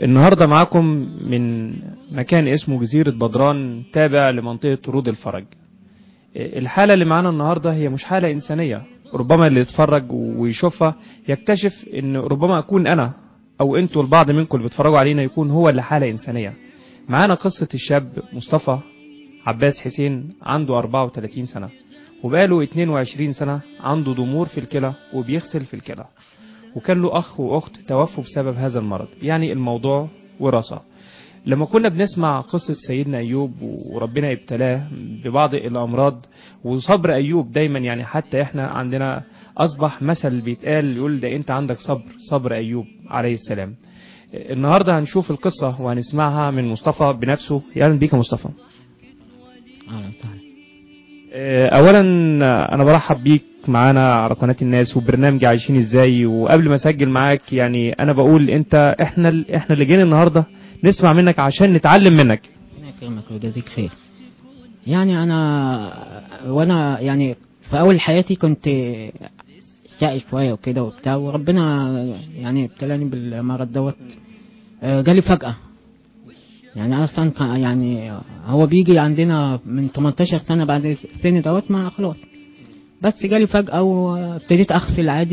النهاردة معاكم من مكان اسمه جزيرة بدران تابع لمنطقة رود الفرج. الحالة اللي معانا النهاردة هي مش حالة إنسانية، ربما اللي يتفرج ويشوفها يكتشف ان ربما أكون أنا أو أنتوا البعض منكم اللي بيتفرجوا علينا يكون هو اللي حالة إنسانية. معانا قصة الشاب مصطفى عباس حسين، عنده 34 سنة وبقاله 22 سنة عنده ضمور في الكلى وبيغسل في الكلى، وكان له أخ وأخت توفوا بسبب هذا المرض، يعني الموضوع وراثة. لما كنا بنسمع قصة سيدنا أيوب وربنا ابتلاه ببعض الأمراض وصبر أيوب دايما، يعني حتى احنا عندنا أصبح مثل بيتقال يقول ده أنت عندك صبر أيوب عليه السلام. النهاردة هنشوف القصة وهنسمعها من مصطفى بنفسه. أهلا بيك يا مصطفى. اولا انا برحب بيك معانا على قناة الناس وبرنامج عايشين ازاي. وقبل ما اسجل معاك يعني انا بقول انت احنا اللي جينا النهارده نسمع منك عشان نتعلم منك. ربنا يكرمك ويجازيك خير. يعني وانا يعني في اول حياتي كنت شقي شويه وكده وبتاع، وربنا يعني ابتلاني بالمرض دوت. جالي فجأة. يعني اصلا يعني هو بيجي عندنا من 18 سنة بعد السن دوت، ما خلاص. بس جالي فجأة وابتديت اغسل عادي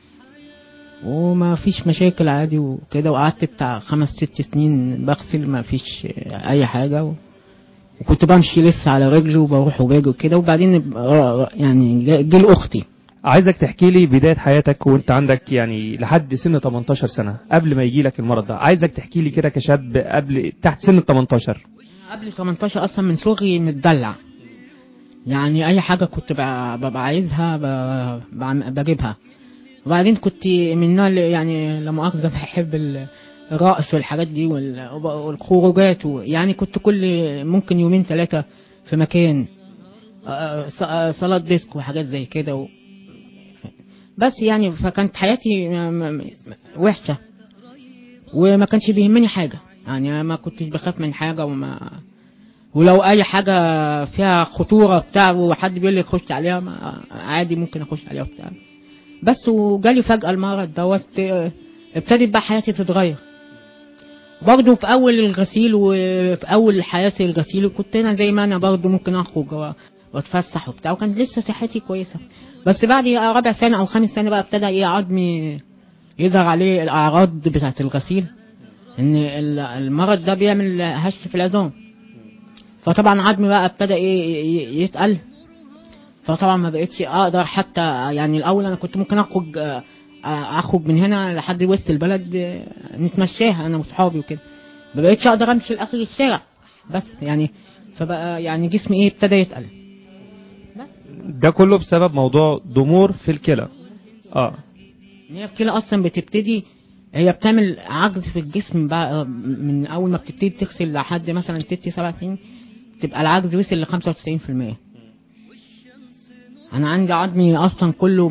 وما فيش مشاكل عادي وكده، وقعدت بتاع 5-6 سنين بغسل ما فيش اي حاجة وكنت بمشي لسه على رجلي وبروح وباجي وكده. وبعدين يعني جه لاختي. عايزك تحكي لي بداية حياتك وانت عندك يعني لحد سن 18 سنة قبل ما يجي لك المرض ده. عايزك تحكي لي كده كشاب قبل تحت سن 18. قبل 18 اصلا من صغري متدلع، يعني اي حاجة كنت ببقى عايزها بجيبها. وبعدين كنت من النوع اللي يعني لا مؤاخذة بحب الرقص والحاجات دي والخروجات، يعني كنت كل ممكن 2-3 في مكان صالات ديسك وحاجات زي كده بس يعني فكانت حياتي وحشة وما كانش بيهمني حاجة، يعني ما كنتش بخاف من حاجة ولو اي حاجة فيها خطورة بتاع وحد بيقول لي خش عليها عادي ممكن اخش عليها بتاع. بس وجالي فجأة المرض دوت، ابتدت بقى حياتي تتغير برضو. في اول الغسيل وفي اول حياتي الغسيل كنت انا زي ما انا برضو ممكن اخرج واتفسح وبتاع، وكان لسه صحتي كويسة. بس بعد رابع سنة او 5 سنة بقى ابتدى عظمي يظهر عليه الاعراض بتاعة الغسيل، ان المرض ده بيعمل هش في العظام. فطبعا عظمي بقى ابتدى يتقل. فطبعا ما بقتش اقدر حتى، يعني الاول انا كنت ممكن اخرج من هنا لحد وسط البلد نتمشاها انا واصحابي وكده، ما بقتش اقدر امشي لاخر الشارع. بس يعني فبقى يعني جسمي ابتدى يتقل. بس ده كله بسبب موضوع ضمور في الكلى. هي الكلى اصلا بتبتدي هي بتعمل عجز في الجسم بقى من اول ما بتبتدي تغسل لحد مثلا 6-7 سنين، تبقى العجز وصل ل 95%. انا عندي عظمي اصلا كله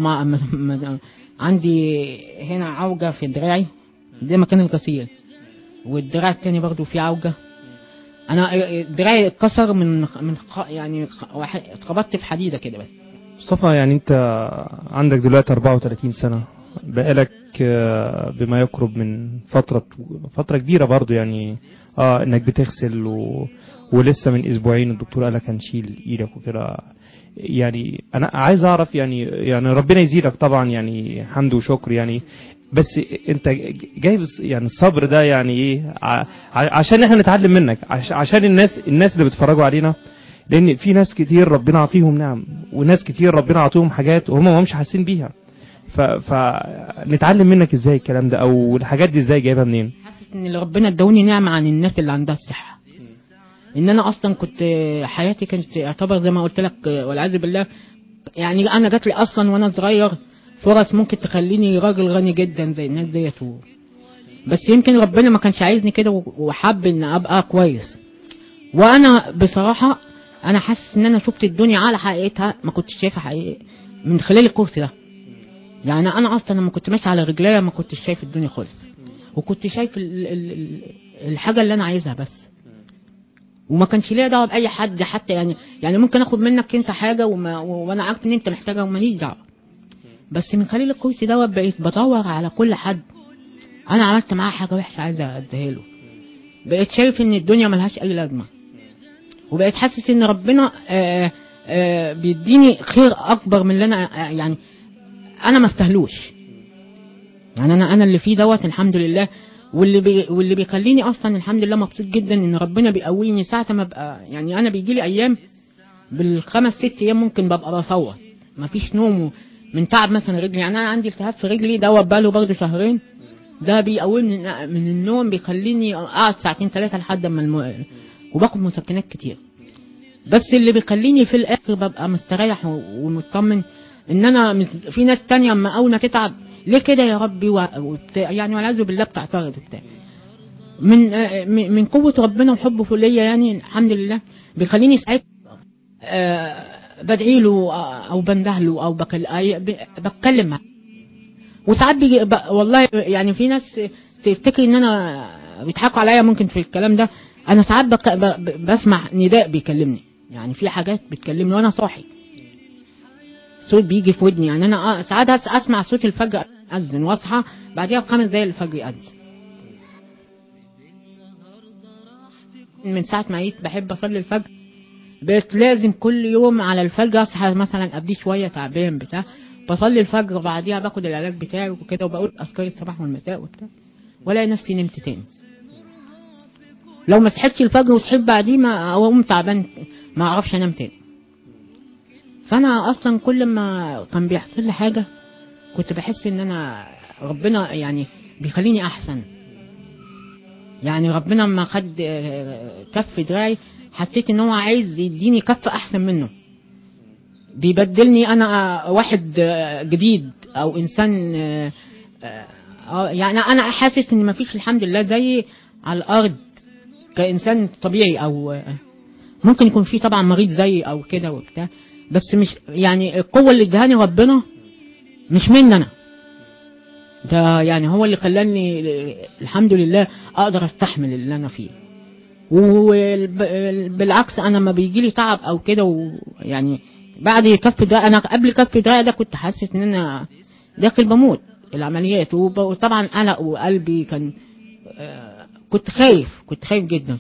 عندي هنا عوجة في دراعي زي مكان الغسيل، والدراع التاني برضو فيه عوجة. انا دراعي اتكسر يعني اتخبطت في حديدة كده. بس مصطفى يعني انت عندك دلوقتي 34 سنة، بقالك بما يقرب من فترة كبيرة برضو، يعني انك بتغسل ولسه من اسبوعين الدكتور قالك هنشيل ايدك وكده. يعني انا عايز اعرف يعني ربنا يزيدك طبعا، يعني حمد وشكر يعني. بس انت جايب يعني الصبر ده يعني ايه؟ عشان احنا نتعلم منك، عشان الناس اللي بيتفرجوا علينا، لان في ناس كتير ربنا عطيهم نعم وناس كتير ربنا عطيهم حاجات وهم ما همش حاسين بيها. فنتعلم منك ازاي الكلام ده، او الحاجات دي ازاي جايبها منين؟ حاسس ان اللي ربنا ادوني نعمة عن الناس اللي عندها الصحة. ان انا اصلا كنت حياتي كانت اعتبر زي ما قلت لك والعياذ بالله، يعني انا جات لي اصلا وانا صغير فرص ممكن تخليني راجل غني جدا زي الناس ديت بس يمكن ربنا ما كانش عايزني كده وحب ان ابقى كويس. وانا بصراحة انا حاسس ان انا شفت الدنيا على حقيقتها، ما كنتش شايفها حقيقة من خلال الكورس ده. يعني انا اصلا لما كنت ماشي على رجليا ما كنتش شايف الدنيا خالص، وكنت شايف الحاجة اللي انا عايزها بس، وما كانش ليا دعوه باي حد حتى. يعني ممكن اخد منك انت حاجه وانا عارف ان انت محتاجها وماليش دعوه. بس من خلال الكورس دوت بقيت بدور على كل حد انا عملت معاه حاجه وحشه عايز اديها له، بقيت شايف ان الدنيا ملهاش اي لازمه، وبقيت حاسس ان ربنا بيديني خير اكبر من اللي انا يعني انا ما استاهلوش. يعني انا اللي فيه دوت الحمد لله، واللي بيخليني اصلا الحمد لله مبسوط جدا ان ربنا بيقويني ساعه ما ابقى، يعني انا بيجي لي ايام بالخمس ست ايام ممكن ببقى بصوت، مفيش نوم من تعب مثلا رجلي. يعني انا عندي التهاب في رجلي دوت بقاله برضه شهرين، ده بيقومني من النوم، بيخليني اقعد ساعتين ثلاثه لحد ما وباخد مسكنات كتير. بس اللي بيخليني في الاخر ببقى مستريح ومطمن ان انا في ناس تانية اما اول تتعب ليه كده يا ربي وبتاع، يعني والعياذ بالله بتعترض وبتاع. من قوه ربنا وحبه في ليا يعني الحمد لله بيخليني ساعتها بدعي له او بنده له او بتكلم معاه. وساعات بيجي والله يعني في ناس تفتكر ان انا بيضحكوا عليا ممكن في الكلام ده، انا ساعات بسمع نداء بيكلمني، يعني في حاجات بتكلمني وانا صاحي، صوت بيجي في ودني. يعني انا ساعات اسمع صوت الفجر اذن واصحى بعديها ب5 دقايق الفجر يأذن. من ساعه ما عيت بحب اصلي الفجر، بس لازم كل يوم على الفجر اصحى مثلا قبليه شويه تعبان بتاع، بصلي الفجر وبعديها باخد العلاج بتاعي وكده، وبقول اذكار الصباح والمساء وبتاع، ولا نفسي نمت تاني. لو ما صحيتش الفجر وصحيت بعديه ما اقوم تعبان ما اعرفش انام تاني. فانا اصلا كل ما كان بيحصل لي حاجه كنت بحس ان انا ربنا يعني بيخليني احسن. يعني ربنا لما خد كف دراعي حسيت ان هو عايز يديني كف احسن منه، بيبدلني انا واحد جديد او انسان. يعني انا حاسس ان مفيش الحمد لله زي على الارض كانسان طبيعي، او ممكن يكون في طبعا مريض زي او كده وبتاع، بس مش يعني القوه اللي ادهاني ربنا مش مني انا، ده يعني هو اللي خلاني الحمد لله اقدر استحمل اللي انا فيه. وبالعكس انا لما بيجي لي تعب او كده ويعني بعد كف دراعي، انا قبل كف دراعي ده كنت حاسس ان انا داخل بموت العمليات، وطبعا قلق وقلبي كان كنت خايف جدا.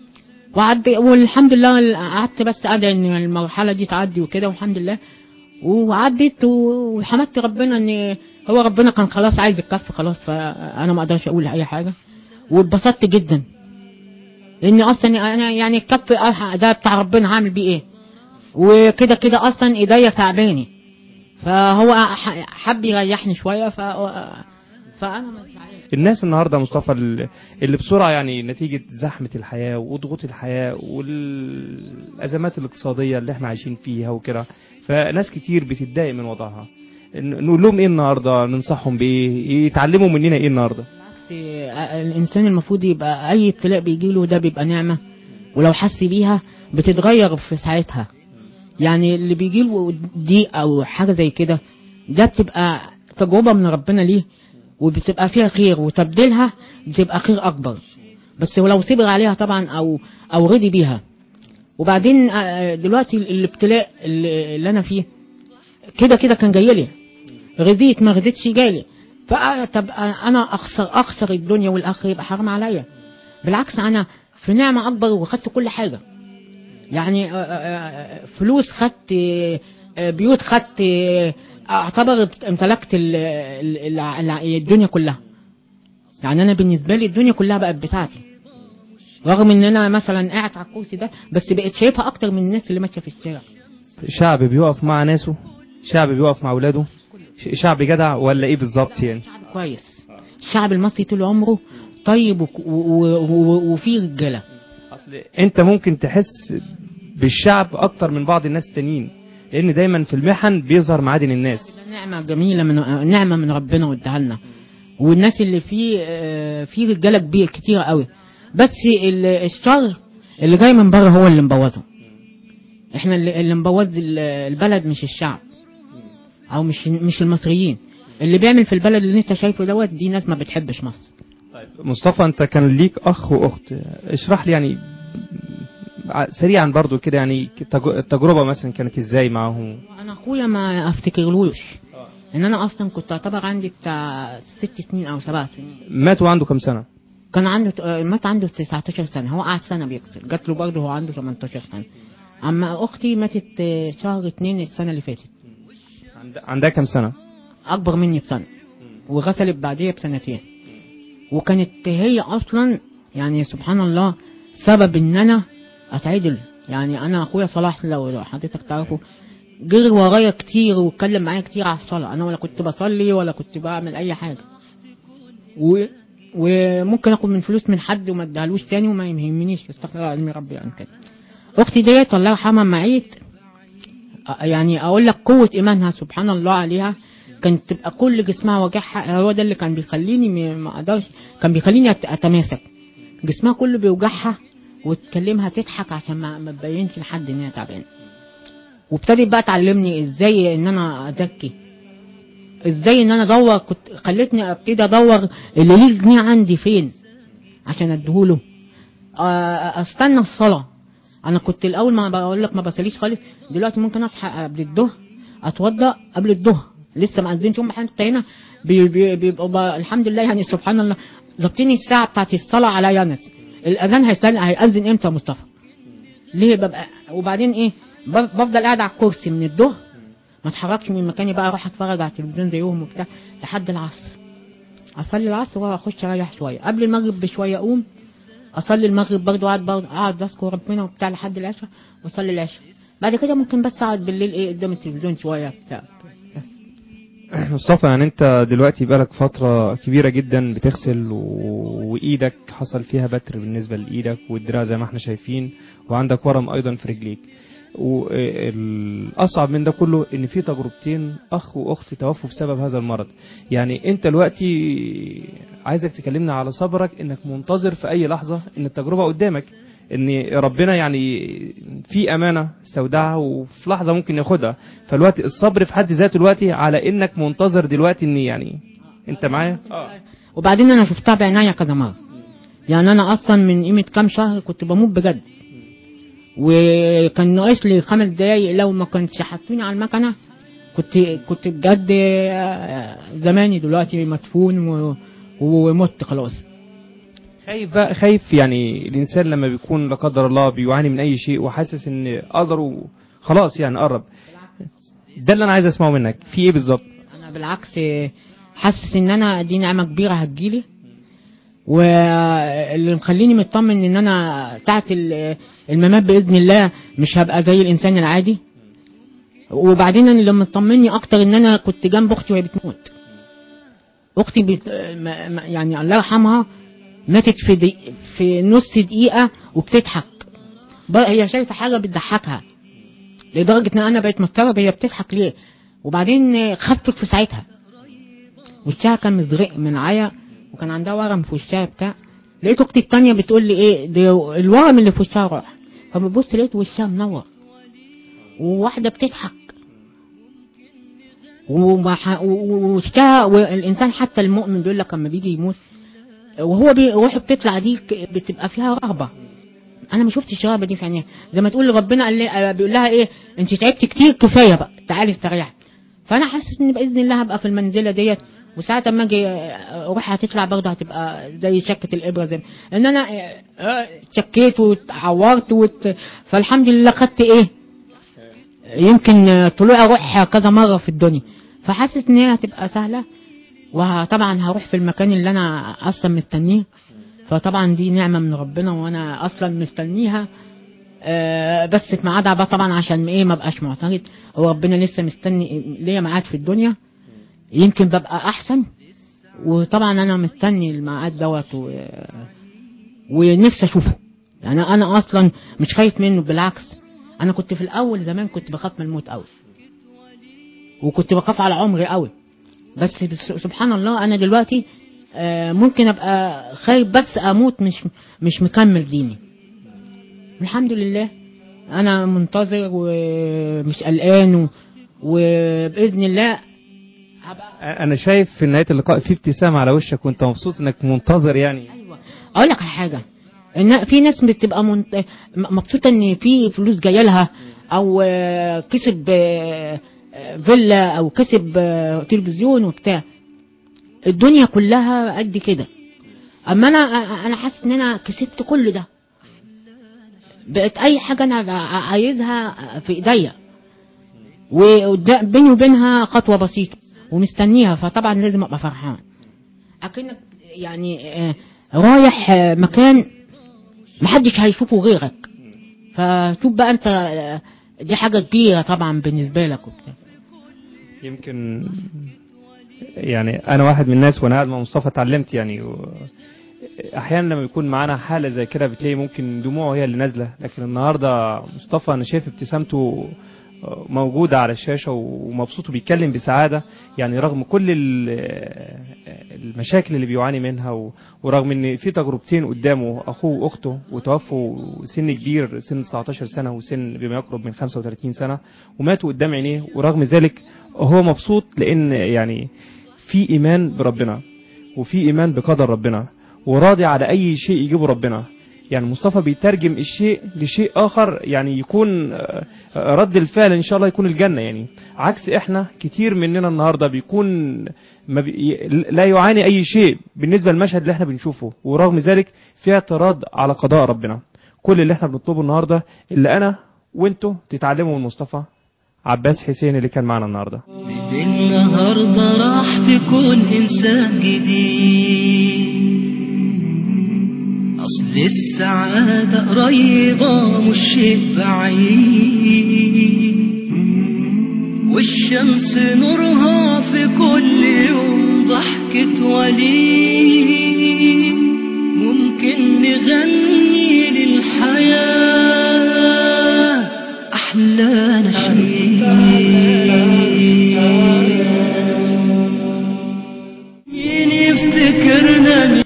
والحمد لله قعدت بس ادعي ان المرحله دي تعدي وكده، والحمد لله وعدت، وحمدت ربنا ان هو ربنا كان خلاص عايز الكف خلاص، فانا ما اقدرش اقول اي حاجه. واتبسطت جدا ان اصلا انا يعني الكف ده بتاع ربنا هعمل بيه ايه، وكده كده اصلا ايديا تعباني، فهو حب يريحني شويه فانا مش عارف. الناس النهارده مصطفى اللي بسرعه يعني نتيجه زحمه الحياه وضغوط الحياه والازمات الاقتصاديه اللي احنا عايشين فيها وكده، فناس كتير بتتضايق من وضعها. نقول لهم ايه النهارده؟ ننصحهم بايه؟ يتعلموا مننا ايه النهارده؟ بالعكس الانسان المفروض يبقى اي ابتلاء بيجيله ده بيبقى نعمه، ولو حس بيها بتتغير في ساعتها. يعني اللي بيجيله دي او حاجه زي كده ده بتبقى تجربه من ربنا ليه، وبتبقى فيها خير، وتبديلها بتبقى خير اكبر، بس ولو صبر عليها طبعا او رضي بيها. وبعدين دلوقتي الابتلاء اللي انا فيه كده كان جاي لي، رضيت ما رضيتش جاي، فطب انا اخسر الدنيا والاخره، يبقى حرام عليا. بالعكس انا في نعمه اكبر وخدت كل حاجه، يعني فلوس خدت، بيوت خدت، اعتبر امتلكت الدنيا كلها. يعني انا بالنسبه لي الدنيا كلها بقت بتاعتي، رغم ان انا مثلا قاعد على الكرسي ده، بس بقيت شايفها اكتر من الناس اللي ماشيه في الشارع. شعب بيقف مع ناسه، شعب بيقف مع اولاده، شعب جدع ولا ايه بالظبط يعني؟ شعب كويس، الشعب المصري طول عمره طيب وفيه رجاله. اصل انت ممكن تحس بالشعب اكتر من بعض الناس التانيين، لان دايما في المحن بيظهر معادن الناس. نعمه جميله، نعمه من ربنا واداها لنا، والناس اللي فيه رجاله كبير كتير قوي، بس الشر اللي جاي من بره هو اللي مبوظه. احنا اللي مبوظ البلد مش الشعب، او مش المصريين. اللي بيعمل في البلد اللي انت شايفه دوت دي ناس ما بتحبش مصر. طيب مصطفى، انت كان ليك اخ واخت، اشرح لي يعني سريعا برضو كده، يعني التجربه مثلا كانت ازاي معاهم؟ انا اخويا ما افتكرلوش ان انا اصلا كنت اعتبر عندي بتاع 6 سنين او 7 سنين. ماتوا عنده كام سنه؟ كان عنده مات عنده 19 سنة، هو قعد سنة بيغسل، جات له برضه هو عنده 18 سنة. اما اختي ماتت شهر 2 السنة اللي فاتت. عندها كام سنة؟ اكبر مني بسنة، وغسلت بعديها بسنتين. وكانت هي اصلا يعني سبحان الله سبب ان انا اتعدل. يعني انا اخويا صلاح لو حضرتك تعرفه جري ورايا كتير واتكلم معايا كتير على الصلاة، انا ولا كنت بصلي ولا كنت بعمل اي حاجة، وممكن اخد من فلوس من حد وما اديهالوش تاني وما يهمنيش، استغفر الله العظيم ربي عن كده. اختي ديت الله يرحمها معيت، يعني اقول لك قوة ايمانها سبحان الله عليها، كانت تبقى كل جسمها وجعها، هو ده اللي كان بيخليني ما اقدرش، كان بيخليني اتماسك، جسمها كله بيوجعها وتكلمها تضحك عشان ما تبينش لحد ان هي تعبانه. وابتدت بقى تعلمني ازاي ان انا اذكي، ازاي ان انا ادور، كنت خلتني ابتدي ادور اللي ليه جنيه عندي فين عشان اديهوله. استنى الصلاه، انا كنت الاول ما بقول لك ما بصليش خالص، دلوقتي ممكن اصحى قبل الظهر اتوضا قبل الظهر لسه ما اذنش، هم حتى هنا بيبقوا الحمد لله يعني سبحان الله ظابطين الساعه بتاعت الصلاه على يانس، الاذان هيأذن امتى يا مصطفى؟ ليه ببقى وبعدين ايه بفضل قاعد على الكرسي من الظهر ما اتحركش من مكاني، بقى اروح اتفرج على التلفزيون زيهم وبتاع لحد العصر، اصلي العصر واخش اريح شويه، قبل المغرب بشويه اقوم اصلي المغرب برضه، قاعد اذكر ربنا وبتاع لحد العشاء واصلي العشاء، بعد كده ممكن بس اقعد بالليل ايه قدام التلفزيون شويه بتاع. مصطفى يعني انت دلوقتي بقالك فترة كبيرة جدا بتغسل وايدك حصل فيها بتر بالنسبة لايدك والدراع زي ما احنا شايفين، وعندك ورم ايضا في رجليك، والاصعب من ده كله ان في تجربتين اخ واخت توفوا بسبب هذا المرض. يعني انت دلوقتي عايزك تكلمنا على صبرك، انك منتظر في اي لحظة ان التجربة قدامك، ان ربنا يعني في امانه استودعها وفي لحظه ممكن ياخدها، فالوقت الصبر في حد ذاته دلوقتي على انك منتظر دلوقتي ان يعني انت معايا. وبعدين انا شفتها بعناية كذا مره، يعني انا اصلا من قيمه كام شهر كنت بموت بجد، وكان ناقص لي 5 دقايق لو ما كنتش حاطيني على المكنه كنت بجد زماني دلوقتي مدفون ومت خلاص. خايف بقى، خايف يعني الانسان لما بيكون لا قدر الله بيعاني من اي شيء وحاسس ان قدره خلاص يعني قرب، ده اللي انا عايز اسمعه منك، في ايه بالظبط؟ انا بالعكس حاسس ان انا دي نعمه كبيره هتجيلي، واللي مخليني مطمن ان انا ساعه الممات باذن الله مش هبقى زي الانسان العادي. وبعدين انا اللي مطمني اكتر ان انا كنت جنب اختي وهي بتموت، اختي يعني الله يرحمها ماتت في نص دقيقه وبتضحك، هي شايفه حاجه بتضحكها لدرجه ان انا بقيت مستغرب هي بتضحك ليه. وبعدين خفت في ساعتها، وشها كان مزرق من عيا وكان عندها ورم في وشها بتاع، لقيت اختي التانية بتقول لي ايه ده الورم اللي في وشها راح، فببص لقيت وشها منور وواحده بتضحك ووشها، والانسان حتى المؤمن بيقول لك لما بيجي يموت وهو روحه بتطلع دي بتبقى فيها رغبه، انا ما شفتش الرغبه دي في عينيها، زي ما تقول ربنا بيقول لها ايه انت تعبتي كتير كفايه بقى تعالي استريحي. فانا حاسس ان باذن الله هبقى في المنزله ديت، وساعه ما اجي روحي هتطلع برضه هتبقى زي شكه الابره، زي ان انا شكيت واتعورت فالحمد لله خدت ايه يمكن طلوع روح كذا مره في الدنيا، فحاسس ان هي هتبقى سهله، وطبعا هروح في المكان اللي انا اصلا مستنيه، فطبعا دي نعمه من ربنا وانا اصلا مستنيها، بس في ميعادها بقى طبعا عشان ايه ما بقاش معترض، هو ربنا لسه مستني ليا ميعاد في الدنيا يمكن ببقى احسن، وطبعا انا مستني الميعاد دوت ونفسي اشوفه، يعني انا اصلا مش خايف منه، بالعكس انا كنت في الاول زمان كنت بخاف من الموت قوي، وكنت بخاف على عمري قوي، بس سبحان الله انا دلوقتي ممكن ابقى خايف بس اموت مش مكمل ديني، الحمد لله انا منتظر ومش قلقان وباذن الله انا شايف في نهايه اللقاء في ابتسامه على وشك وانت مبسوط انك منتظر يعني. ايوه اقول لك على حاجه، ان في ناس بتبقى مبسوطه ان في فلوس جايه لها، او كسب فيلا او كسب تلفزيون وبتاع، الدنيا كلها قد كده، اما انا حاسس ان انا كسبت كل ده، بقت اي حاجه انا عايزها في ايديا، وبيني وبينها خطوه بسيطه ومستنيها، فطبعا لازم ابقى فرحان اكنك يعني رايح مكان محدش هيشوفه غيرك، فشوف بقى انت دي حاجه كبيره طبعا بالنسبه لك وبتاع. يمكن يعني انا واحد من الناس وانا قاعد مع مصطفى اتعلمت يعني احيانا لما يكون معانا حاله زي كده بتلاقي ممكن دموعه هي اللي نازله، لكن النهارده مصطفى انا شايف ابتسامته موجوده على الشاشه ومبسوط وبيتكلم بسعاده، يعني رغم كل المشاكل اللي بيعاني منها، ورغم ان في تجربتين قدامه اخوه واخته وتوفوا سن كبير، سن 19 سنه وسن بما يقرب من 35 سنه وماتوا قدام عينيه، ورغم ذلك هو مبسوط لان يعني في ايمان بربنا وفي ايمان بقدر ربنا وراضي على اي شيء يجيبه ربنا. يعني مصطفى بيترجم الشيء لشيء اخر، يعني يكون رد الفعل ان شاء الله يكون الجنة، يعني عكس احنا كتير مننا النهاردة بيكون لا يعاني اي شيء بالنسبة للمشهد اللي احنا بنشوفه، ورغم ذلك في اعتراض على قضاء ربنا. كل اللي احنا بنطلبه النهاردة اللي انا وانتوا تتعلموا من مصطفى عباس حسين اللي كان معنا النهاردة. النهاردة راح تكون إنسان جديد، أصل السعادة قريبة مش شيء بعيد، والشمس نورها في كل يوم ضحكة وليد، ممكن نغني للحياة